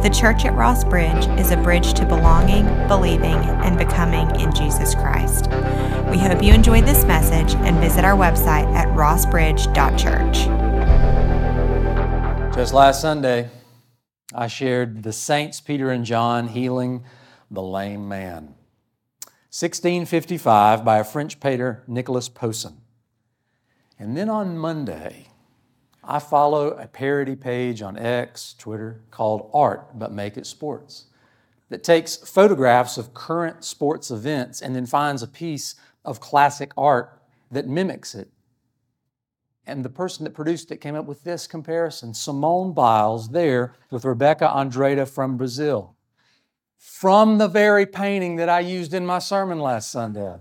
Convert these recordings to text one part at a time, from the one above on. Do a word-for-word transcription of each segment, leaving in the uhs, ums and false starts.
The church at Ross Bridge is a bridge to belonging, believing, and becoming in Jesus Christ. We hope you enjoyed this message and visit our website at ross bridge dot church. Just last Sunday, I shared the saints Peter and John healing the lame man. sixteen fifty-five by a French painter, Nicolas Poussin. And then on Monday, I follow a parody page on X, Twitter, called Art But Make It Sports, that takes photographs of current sports events and then finds a piece of classic art that mimics it. And the person that produced it came up with this comparison: Simone Biles there with Rebecca Andrade from Brazil, from the very painting that I used in my sermon last Sunday.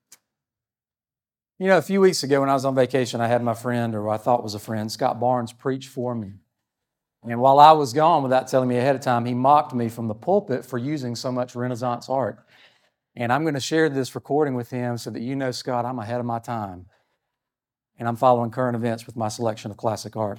You know, a few weeks ago when I was on vacation, I had my friend, or I thought was a friend, Scott Barnes, preach for me. And while I was gone, without telling me ahead of time, he mocked me from the pulpit for using so much Renaissance art. And I'm going to share this recording with him so that you know, Scott, I'm ahead of my time. And I'm following current events with my selection of classic art.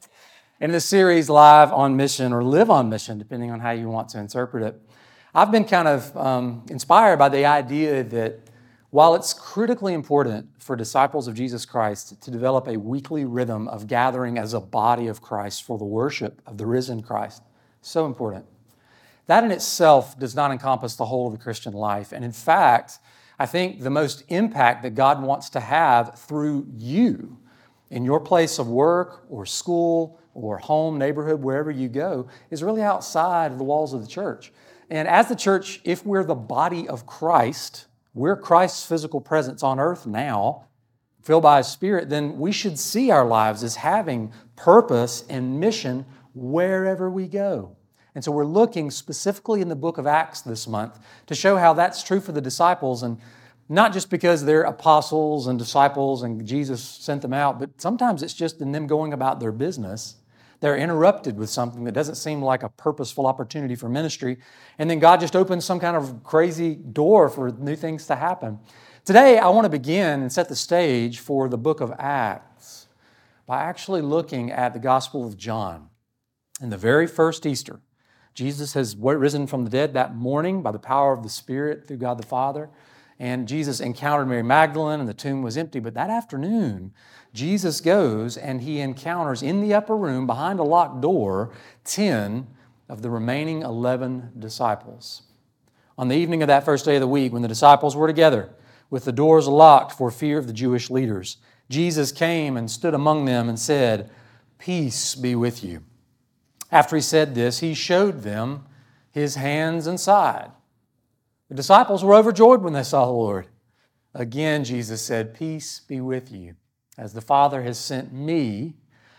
In this series, Live on Mission, or Live on Mission, depending on how you want to interpret it, I've been kind of um, inspired by the idea that while it's critically important for disciples of Jesus Christ to develop a weekly rhythm of gathering as a body of Christ for the worship of the risen Christ, so important, that in itself does not encompass the whole of the Christian life. And in fact, I think the most impact that God wants to have through you in your place of work or school or home, neighborhood, wherever you go, is really outside of the walls of the church. And as the church, if we're the body of Christ, we're Christ's physical presence on earth now, filled by His Spirit, then we should see our lives as having purpose and mission wherever we go. And so we're looking specifically in the book of Acts this month to show how that's true for the disciples, and not just because they're apostles and disciples and Jesus sent them out, but sometimes it's just in them going about their business. They're interrupted with something that doesn't seem like a purposeful opportunity for ministry. And then God just opens some kind of crazy door for new things to happen. Today, I want to begin and set the stage for the book of Acts by actually looking at the Gospel of John. In the very first Easter, Jesus has risen from the dead that morning by the power of the Spirit through God the Father. And Jesus encountered Mary Magdalene, and the tomb was empty. But that afternoon, Jesus goes and He encounters in the upper room, behind a locked door, ten of the remaining eleven disciples. On the evening of that first day of the week, when the disciples were together, with the doors locked for fear of the Jewish leaders, Jesus came and stood among them and said, "Peace be with you." After He said this, He showed them His hands and side. The disciples were overjoyed when they saw the Lord. Again, Jesus said, "Peace be with you. As the Father has sent me,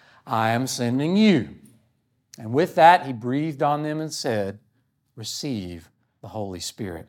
I am sending you." And with that, He breathed on them and said, "Receive the Holy Spirit."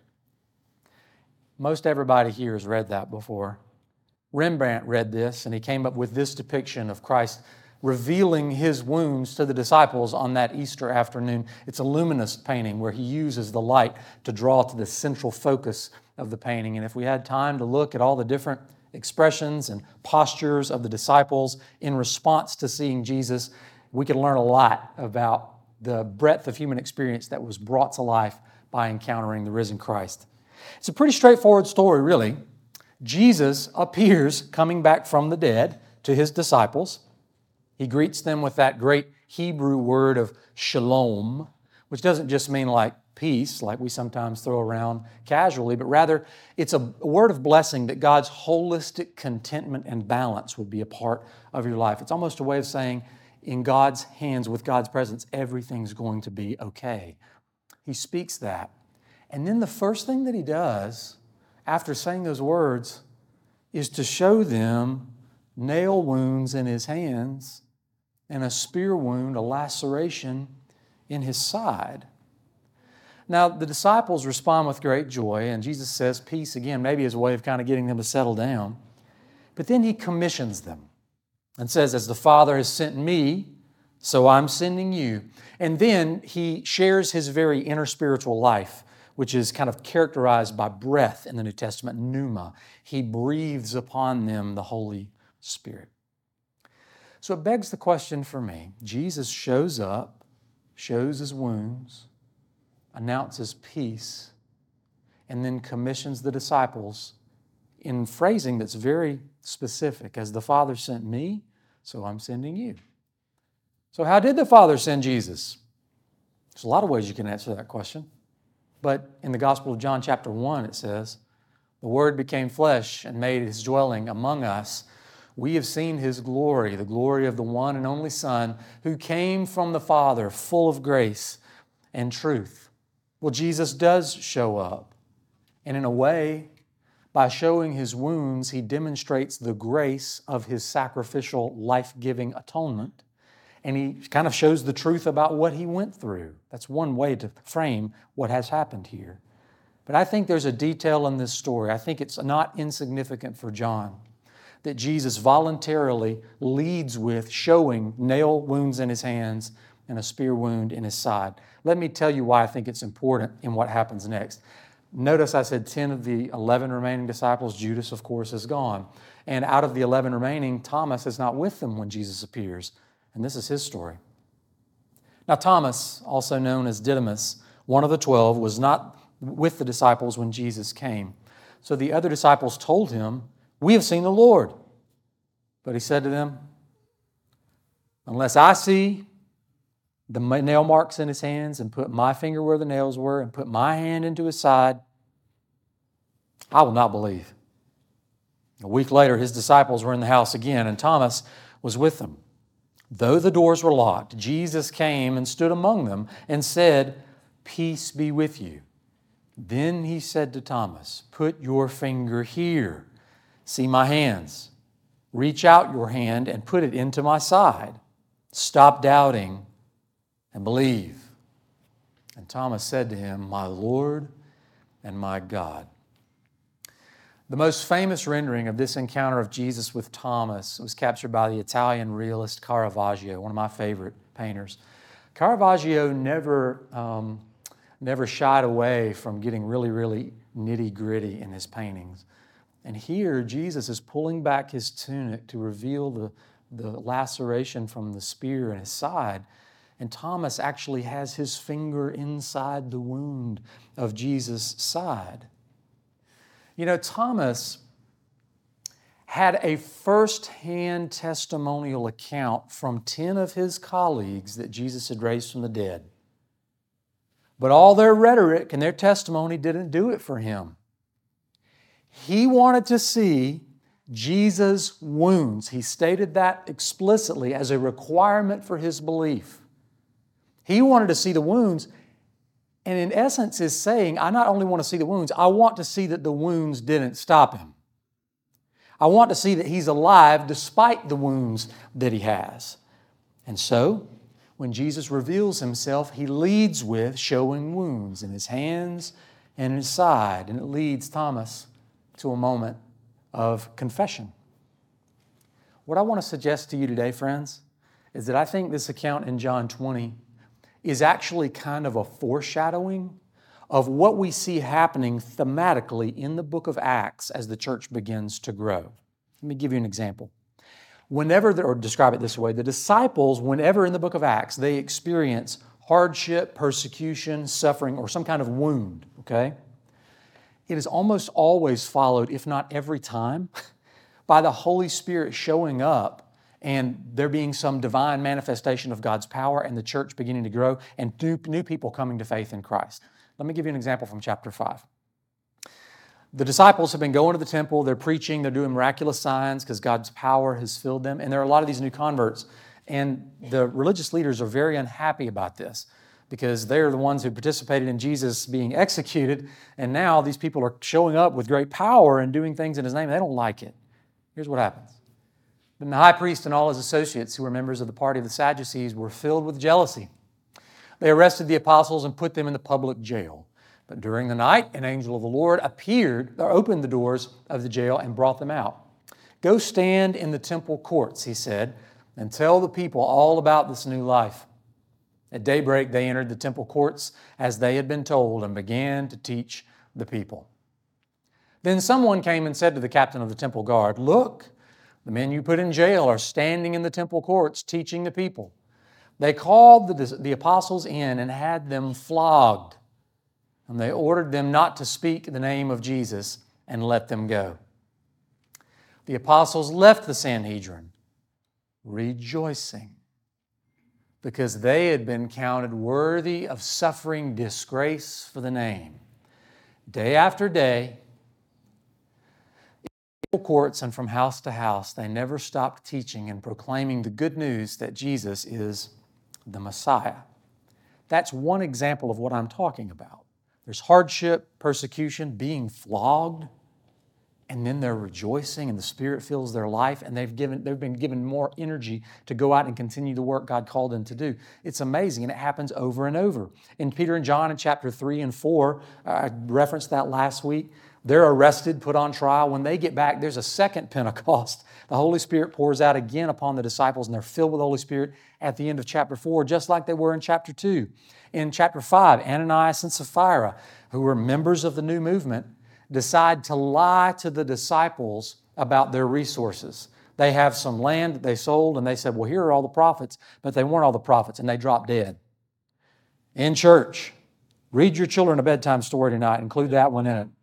Most everybody here has read that before. Rembrandt read this, and he came up with this depiction of Christ revealing His wounds to the disciples on that Easter afternoon. It's a luminous painting where he uses the light to draw to the central focus of the painting. And if we had time to look at all the different expressions and postures of the disciples in response to seeing Jesus, we could learn a lot about the breadth of human experience that was brought to life by encountering the risen Christ. It's a pretty straightforward story, really. Jesus appears coming back from the dead to His disciples. He greets them with that great Hebrew word of shalom, which doesn't just mean like peace, like we sometimes throw around casually, but rather it's a word of blessing that God's holistic contentment and balance would be a part of your life. It's almost a way of saying, in God's hands, with God's presence, everything's going to be okay. He speaks that. And then the first thing that He does after saying those words is to show them nail wounds in His hands and a spear wound, a laceration in His side. Now, the disciples respond with great joy, and Jesus says peace again, maybe as a way of kind of getting them to settle down. But then He commissions them and says, "As the Father has sent me, so I'm sending you." And then He shares His very inner spiritual life, which is kind of characterized by breath in the New Testament, pneuma. He breathes upon them the Holy Spirit. So it begs the question for me. Jesus shows up, shows his wounds, announces peace, and then commissions the disciples in phrasing that's very specific. As the Father sent me, so I'm sending you. So how did the Father send Jesus? There's a lot of ways you can answer that question. But in the Gospel of John chapter one, it says, the Word became flesh and made His dwelling among us. We have seen His glory, the glory of the one and only Son, who came from the Father, full of grace and truth. Well, Jesus does show up. And in a way, by showing His wounds, He demonstrates the grace of His sacrificial, life-giving atonement. And He kind of shows the truth about what He went through. That's one way to frame what has happened here. But I think there's a detail in this story. I think it's not insignificant for John that Jesus voluntarily leads with showing nail wounds in His hands and a spear wound in His side. Let me tell you why I think it's important in what happens next. Notice I said ten of the eleven remaining disciples. Judas, of course, is gone. And out of the eleven remaining, Thomas is not with them when Jesus appears. And this is his story. Now, Thomas, also known as Didymus, one of the twelve, was not with the disciples when Jesus came. So the other disciples told him, "We have seen the Lord." But he said to them, "Unless I see the nail marks in His hands and put my finger where the nails were and put my hand into His side, I will not believe." A week later, His disciples were in the house again, and Thomas was with them. Though the doors were locked, Jesus came and stood among them and said, "Peace be with you." Then He said to Thomas, "Put your finger here. See my hands. Reach out your hand and put it into my side. Stop doubting and believe." And Thomas said to Him, "My Lord and my God." The most famous rendering of this encounter of Jesus with Thomas was captured by the Italian realist Caravaggio, one of my favorite painters. Caravaggio never, um, never shied away from getting really, really nitty-gritty in his paintings. And here, Jesus is pulling back His tunic to reveal the, the laceration from the spear in His side. And Thomas actually has his finger inside the wound of Jesus' side. You know, Thomas had a first-hand testimonial account from ten of his colleagues that Jesus had raised from the dead. But all their rhetoric and their testimony didn't do it for him. He wanted to see Jesus' wounds. He stated that explicitly as a requirement for his belief. He wanted to see the wounds, and in essence is saying, I not only want to see the wounds, I want to see that the wounds didn't stop Him. I want to see that He's alive despite the wounds that He has. And so, when Jesus reveals Himself, He leads with showing wounds in His hands and His side, and it leads Thomas to a moment of confession. What I want to suggest to you today, friends, is that I think this account in John twenty is actually kind of a foreshadowing of what we see happening thematically in the book of Acts as the church begins to grow. Let me give you an example. Whenever, or describe it this way, the disciples, whenever in the book of Acts, they experience hardship, persecution, suffering, or some kind of wound, okay? It is almost always followed, if not every time, by the Holy Spirit showing up and there being some divine manifestation of God's power and the church beginning to grow and new, new people coming to faith in Christ. Let me give you an example from chapter five. The disciples have been going to the temple, they're preaching, they're doing miraculous signs because God's power has filled them, and there are a lot of these new converts. And the religious leaders are very unhappy about this because they're the ones who participated in Jesus being executed, and now these people are showing up with great power and doing things in His name, and they don't like it. Here's what happens. Then the high priest and all his associates, who were members of the party of the Sadducees, were filled with jealousy. They arrested the apostles and put them in the public jail. But during the night, an angel of the Lord appeared, or opened the doors of the jail and brought them out. "Go stand in the temple courts," he said, "and tell the people all about this new life." At daybreak, they entered the temple courts as they had been told and began to teach the people. Then someone came and said to the captain of the temple guard, "Look, the men you put in jail are standing in the temple courts teaching the people." They called the, the apostles in and had them flogged. And they ordered them not to speak the name of Jesus and let them go. The apostles left the Sanhedrin rejoicing because they had been counted worthy of suffering disgrace for the name. Day after day, in courts and from house to house, they never stopped teaching and proclaiming the good news that Jesus is the Messiah. That's one example of what I'm talking about. There's hardship, persecution, being flogged, and then they're rejoicing and the Spirit fills their life and they've given, they've been given more energy to go out and continue the work God called them to do. It's amazing, and it happens over and over. In Peter and John in chapter three and four, I referenced that last week, they're arrested, put on trial. When they get back, there's a second Pentecost. The Holy Spirit pours out again upon the disciples and they're filled with the Holy Spirit at the end of chapter four, just like they were in chapter two. In chapter five, Ananias and Sapphira, who were members of the new movement, decide to lie to the disciples about their resources. They have some land that they sold and they said, well, here are all the prophets, but they weren't all the prophets, and they dropped dead. In church, read your children a bedtime story tonight, include that one in it.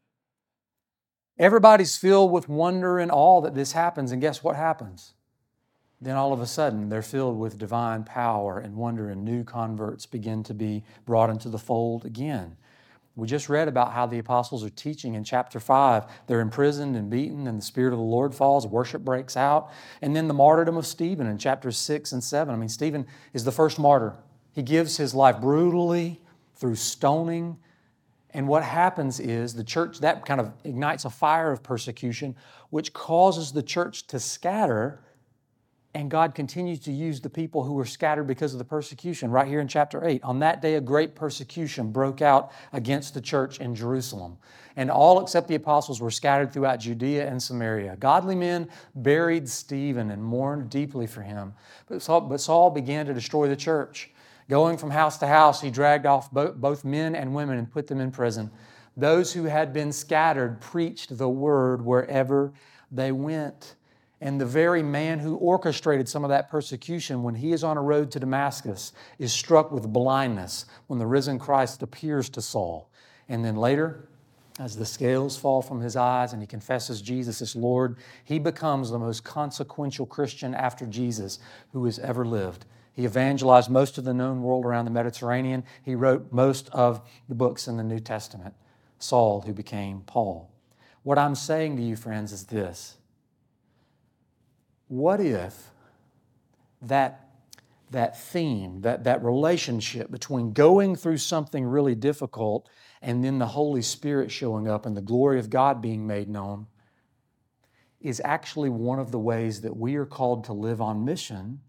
Everybody's filled with wonder and awe that this happens, and guess what happens? Then all of a sudden, they're filled with divine power and wonder, and new converts begin to be brought into the fold again. We just read about how the apostles are teaching in chapter five. They're imprisoned and beaten, and the Spirit of the Lord falls, worship breaks out. And then the martyrdom of Stephen in chapters six and seven. I mean, Stephen is the first martyr. He gives his life brutally through stoning. And what happens is the church, that kind of ignites a fire of persecution, which causes the church to scatter. And God continues to use the people who were scattered because of the persecution. Right here in chapter eight, on that day a great persecution broke out against the church in Jerusalem. And all except the apostles were scattered throughout Judea and Samaria. Godly men buried Stephen and mourned deeply for him. But Saul, but Saul began to destroy the church. Going from house to house, he dragged off both, both men and women and put them in prison. Those who had been scattered preached the word wherever they went. And the very man who orchestrated some of that persecution, when he is on a road to Damascus, is struck with blindness when the risen Christ appears to Saul. And then later, as the scales fall from his eyes and he confesses Jesus as Lord, he becomes the most consequential Christian after Jesus who has ever lived. He evangelized most of the known world around the Mediterranean. He wrote most of the books in the New Testament. Saul, who became Paul. What I'm saying to you, friends, is this. What if that, that theme, that, that relationship between going through something really difficult and then the Holy Spirit showing up and the glory of God being made known is actually one of the ways that we are called to live on mission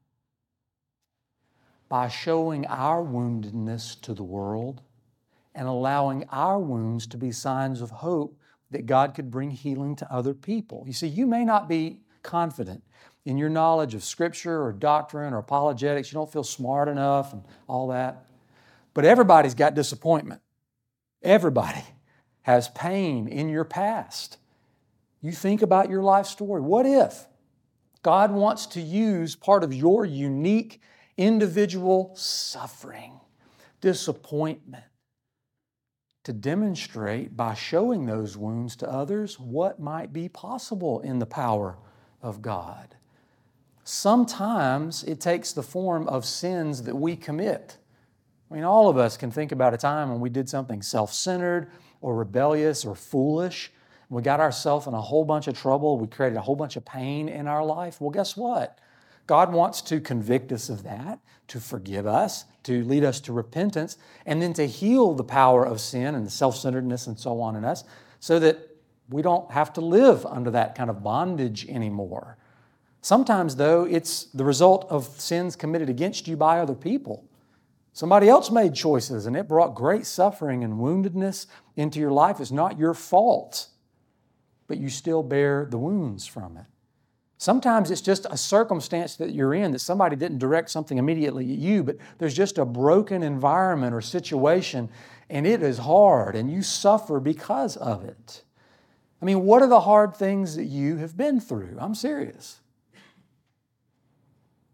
by showing our woundedness to the world and allowing our wounds to be signs of hope that God could bring healing to other people. You see, you may not be confident in your knowledge of Scripture or doctrine or apologetics. You don't feel smart enough and all that. But everybody's got disappointment. Everybody has pain in your past. You think about your life story. What if God wants to use part of your unique individual suffering, disappointment, to demonstrate by showing those wounds to others what might be possible in the power of God? Sometimes it takes the form of sins that we commit. I mean, all of us can think about a time when we did something self-centered or rebellious or foolish. We got ourselves in a whole bunch of trouble. We created a whole bunch of pain in our life. Well, guess what? God wants to convict us of that, to forgive us, to lead us to repentance, and then to heal the power of sin and the self-centeredness and so on in us so that we don't have to live under that kind of bondage anymore. Sometimes, though, it's the result of sins committed against you by other people. Somebody else made choices, and it brought great suffering and woundedness into your life. It's not your fault, but you still bear the wounds from it. Sometimes it's just a circumstance that you're in, that somebody didn't direct something immediately at you, but there's just a broken environment or situation, and it is hard, and you suffer because of it. I mean, what are the hard things that you have been through? I'm serious.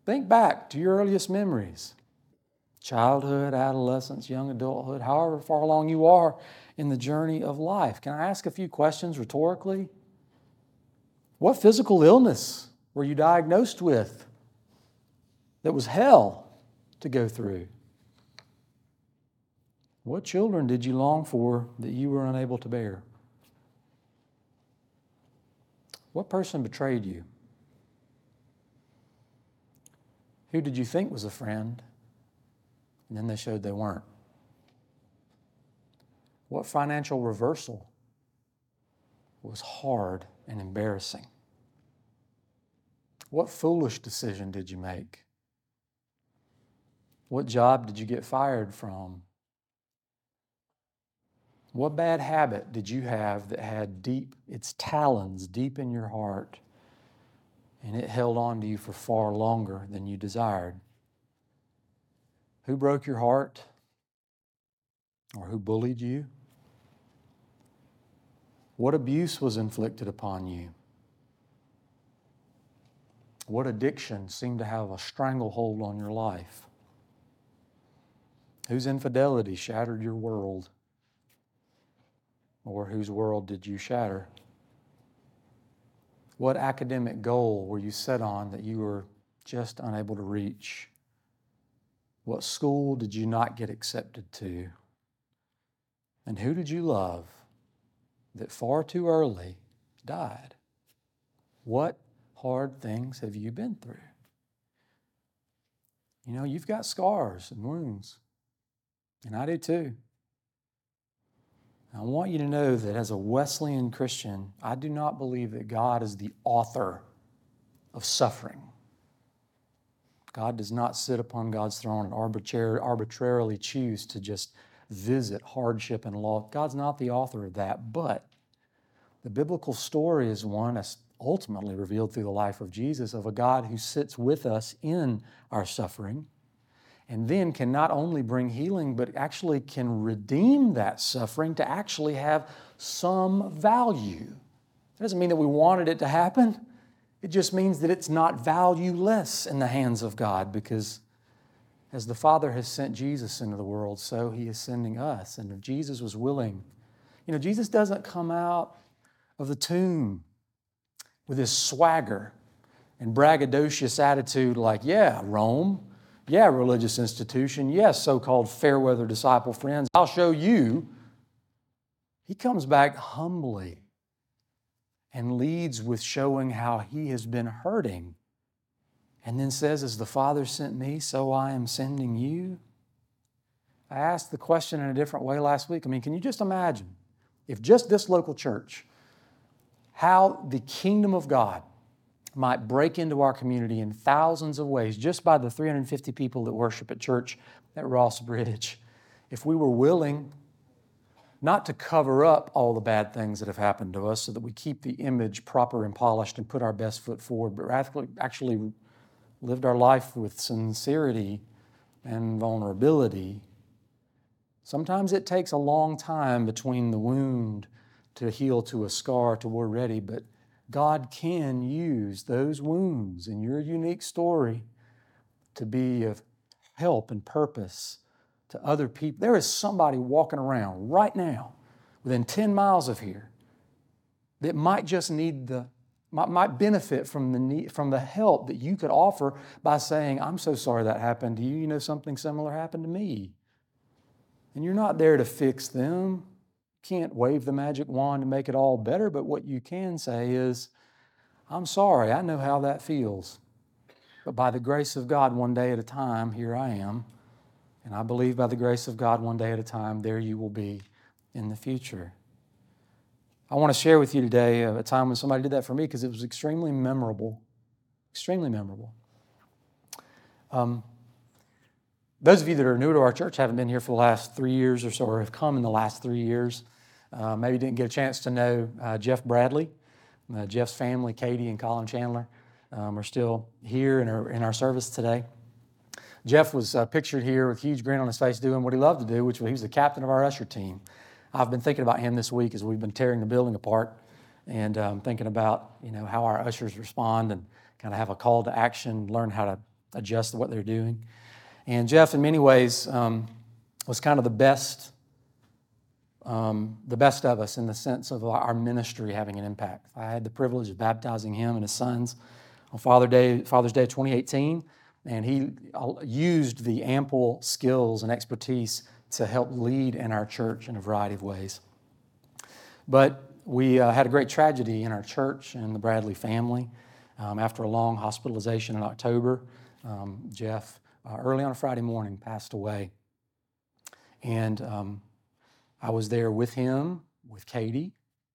Think back to your earliest memories. Childhood, adolescence, young adulthood, however far along you are in the journey of life. Can I ask a few questions rhetorically? What physical illness were you diagnosed with that was hell to go through? What children did you long for that you were unable to bear? What person betrayed you? Who did you think was a friend, and then they showed they weren't? What financial reversal was hard and embarrassing? What foolish decision did you make? What job did you get fired from? What bad habit did you have that had deep, its talons deep in your heart, and it held on to you for far longer than you desired? Who broke your heart? Or who bullied you? What abuse was inflicted upon you? What addiction seemed to have a stranglehold on your life? Whose infidelity shattered your world? Or whose world did you shatter? What academic goal were you set on that you were just unable to reach? What school did you not get accepted to? And who did you love that far too early died? What hard things have you been through? You know, you've got scars and wounds, and I do too. I want you to know that as a Wesleyan Christian, I do not believe that God is the author of suffering. God does not sit upon God's throne and arbitrarily, arbitrarily choose to just visit hardship and loss. God's not the author of that, but the biblical story is one that's ultimately revealed through the life of Jesus, of a God who sits with us in our suffering, and then can not only bring healing, but actually can redeem that suffering to actually have some value. That doesn't mean that we wanted it to happen. It just means that it's not valueless in the hands of God, because as the Father has sent Jesus into the world, so He is sending us. And if Jesus was willing, you know, Jesus doesn't come out of the tomb with his swagger and braggadocious attitude like, yeah, Rome, yeah, religious institution, yes, so-called fair-weather disciple friends, I'll show you. He comes back humbly and leads with showing how he has been hurting, and then says, as the Father sent me, so I am sending you. I asked the question in a different way last week. I mean, can you just imagine if just this local church, how the kingdom of God might break into our community in thousands of ways just by the three hundred fifty people that worship at church at Ross Bridge, if we were willing not to cover up all the bad things that have happened to us so that we keep the image proper and polished and put our best foot forward, but actually lived our life with sincerity and vulnerability. Sometimes it takes a long time between the wound to heal to a scar to we're ready, but God can use those wounds in your unique story to be of help and purpose to other people. There is somebody walking around right now within ten miles of here that might just need the, might, might benefit from the need, from the help that you could offer by saying, I'm so sorry that happened to you. You know, something similar happened to me. And you're not there to fix them. Can't wave the magic wand to make it all better, but what you can say is, I'm sorry, I know how that feels. But by the grace of God, one day at a time, here I am. And I believe by the grace of God, one day at a time, there you will be in the future. I want to share with you today a time when somebody did that for me, because it was extremely memorable. Extremely memorable. Um, those of you that are new to our church, haven't been here for the last three years or so, or have come in the last three years, uh, maybe didn't get a chance to know uh, Jeff Bradley. Uh, Jeff's family, Katie and Colin Chandler, um, are still here in our, in our service today. Jeff was uh, pictured here with a huge grin on his face doing what he loved to do, which was he was the captain of our usher team. I've been thinking about him this week as we've been tearing the building apart, and um, thinking about, you know, how our ushers respond and kind of have a call to action, learn how to adjust to what they're doing. And Jeff, in many ways, um, was kind of the best, um, the best of us in the sense of our ministry having an impact. I had the privilege of baptizing him and his sons on Father's Day, Father's Day of twenty eighteen, and he used the ample skills and expertise to help lead in our church in a variety of ways. But we uh, had a great tragedy in our church and the Bradley family. Um, after a long hospitalization in October, um, Jeff, uh, early on a Friday morning, passed away. And um, I was there with him, with Katie,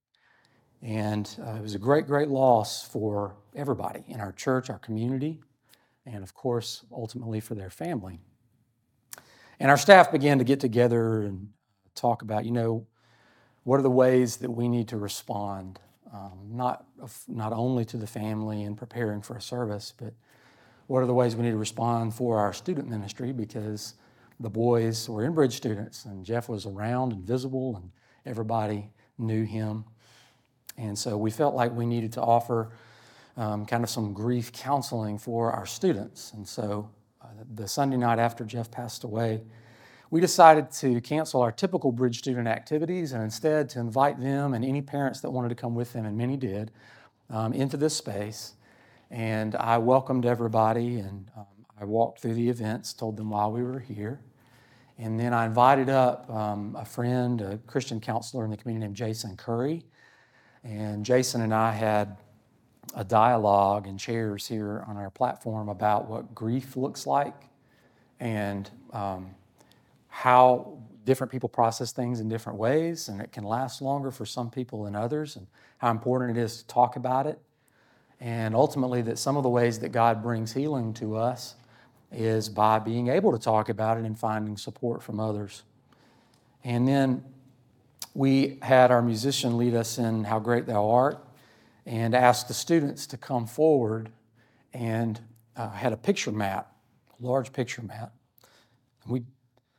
and uh, it was a great, great loss for everybody in our church, our community, and of course, ultimately for their family. And our staff began to get together and talk about, you know, what are the ways that we need to respond, um, not, not only to the family and preparing for a service, but what are the ways we need to respond for our student ministry, because the boys were Inbridge students and Jeff was around and visible and everybody knew him. And so we felt like we needed to offer um, kind of some grief counseling for our students. And so uh, the Sunday night after Jeff passed away, we decided to cancel our typical Bridge student activities and instead to invite them and any parents that wanted to come with them, and many did, um, into this space. And I welcomed everybody, and um, I walked through the events, told them why we were here. And then I invited up um, a friend, a Christian counselor in the community named Jason Curry. And Jason and I had a dialogue in chairs here on our platform about what grief looks like and um, how different people process things in different ways, and it can last longer for some people than others, and how important it is to talk about it. And ultimately that some of the ways that God brings healing to us is by being able to talk about it and finding support from others. And then we had our musician lead us in How Great Thou Art and asked the students to come forward, and uh, had a picture mat, a large picture mat. And we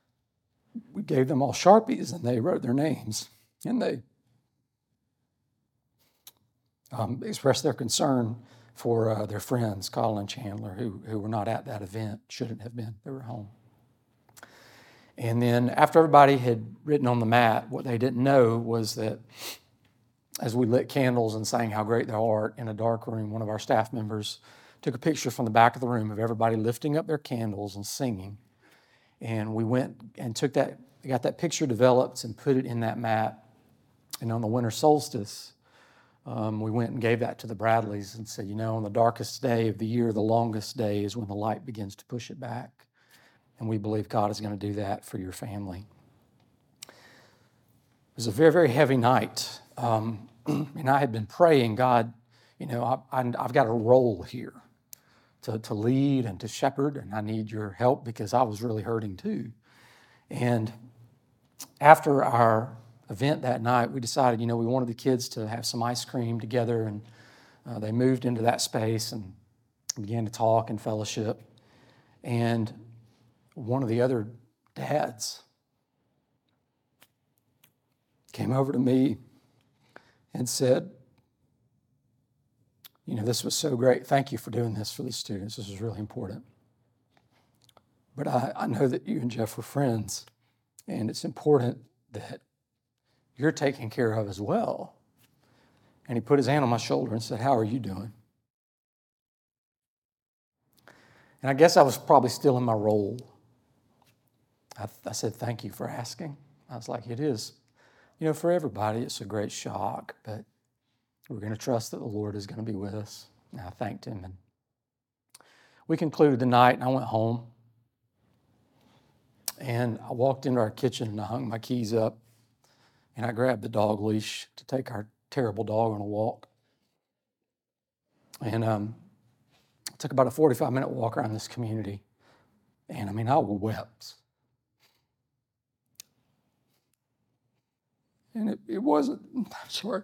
we gave them all Sharpies, and they wrote their names, and they um, expressed their concern for uh, their friends, Colin and Chandler, who, who were not at that event, shouldn't have been. They were home. And then after everybody had written on the mat, what they didn't know was that as we lit candles and sang How Great Thou Art in a dark room, one of our staff members took a picture from the back of the room of everybody lifting up their candles and singing. And we went and took that, got that picture developed and put it in that mat. And on the winter solstice, um, we went and gave that to the Bradleys and said, you know, on the darkest day of the year, the longest day is when the light begins to push it back. And we believe God is going to do that for your family. It was a very, very heavy night. Um, and I had been praying, God, you know, I, I, I've got a role here to, to lead and to shepherd, and I need your help because I was really hurting too. And after our event that night, we decided, you know, we wanted the kids to have some ice cream together, and uh, they moved into that space and began to talk and fellowship. And one of the other dads came over to me and said, you know, this was so great. Thank you for doing this for the students. This is really important. But I, I know that you and Jeff were friends, and it's important that you're taken care of as well. And he put his hand on my shoulder and said, how are you doing? And I guess I was probably still in my role. I, I said, thank you for asking. I was like, it is. You know, for everybody, it's a great shock, but we're going to trust that the Lord is going to be with us. And I thanked him. And we concluded the night, and I went home. And I walked into our kitchen, and I hung my keys up, and I grabbed the dog leash to take our terrible dog on a walk. And um, I took about a forty-five minute walk around this community. And I mean, I wept. And it, it wasn't, sorry,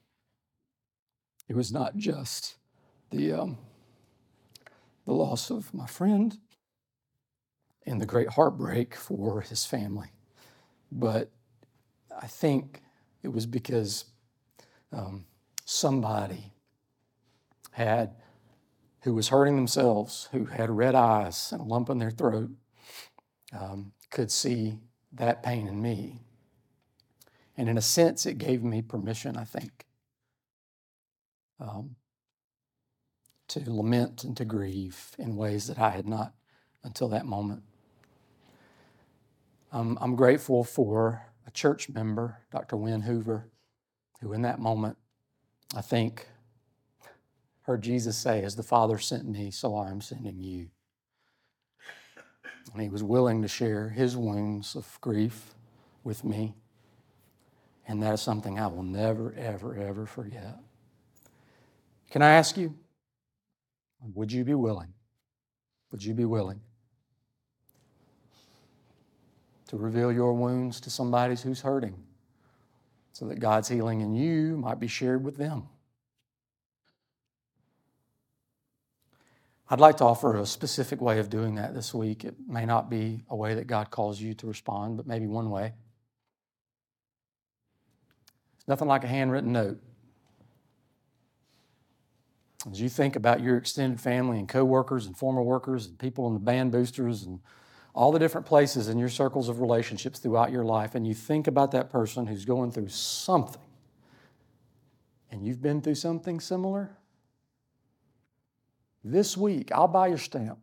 it was not just the, um, the loss of my friend and the great heartbreak for his family, but I think it was because um, somebody had who was hurting themselves, who had red eyes and a lump in their throat, um, could see that pain in me. And in a sense, it gave me permission, I think, um, to lament and to grieve in ways that I had not until that moment. Um, I'm grateful for a church member, Doctor Wynn Hoover, who in that moment, I think, heard Jesus say, as the Father sent me, so I am sending you. And he was willing to share his wounds of grief with me. And that is something I will never, ever, ever forget. Can I ask you, would you be willing? Would you be willing to reveal your wounds to somebody who's hurting so that God's healing in you might be shared with them? I'd like to offer a specific way of doing that this week. It may not be a way that God calls you to respond, but maybe one way. It's nothing like a handwritten note. As you think about your extended family and coworkers and former workers and people in the band boosters and all the different places in your circles of relationships throughout your life, and you think about that person who's going through something, and you've been through something similar, this week, I'll buy your stamp.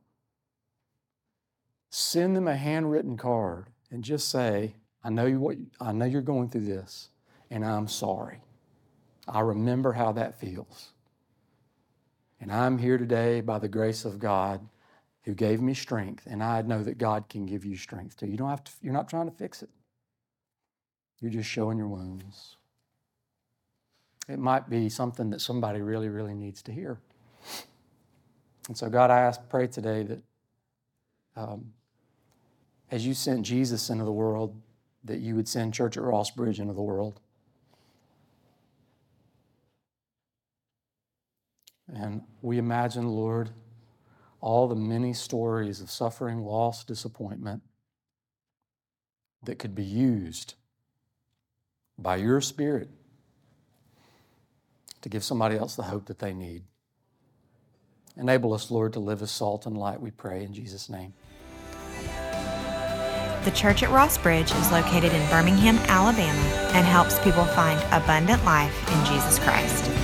Send them a handwritten card and just say, I know, you, what, I know you're going through this, and I'm sorry. I remember how that feels. And I'm here today by the grace of God who gave me strength, and I know that God can give you strength too. You don't have to, you're not trying to fix it. You're just showing your wounds. It might be something that somebody really, really needs to hear. And so, God, I ask, pray today that um, as you sent Jesus into the world, that you would send Church at Ross Bridge into the world. And we imagine, Lord, all the many stories of suffering, loss, disappointment that could be used by your Spirit to give somebody else the hope that they need. Enable us, Lord, to live as salt and light, we pray in Jesus' name. The Church at Ross Bridge is located in Birmingham, Alabama, and helps people find abundant life in Jesus Christ.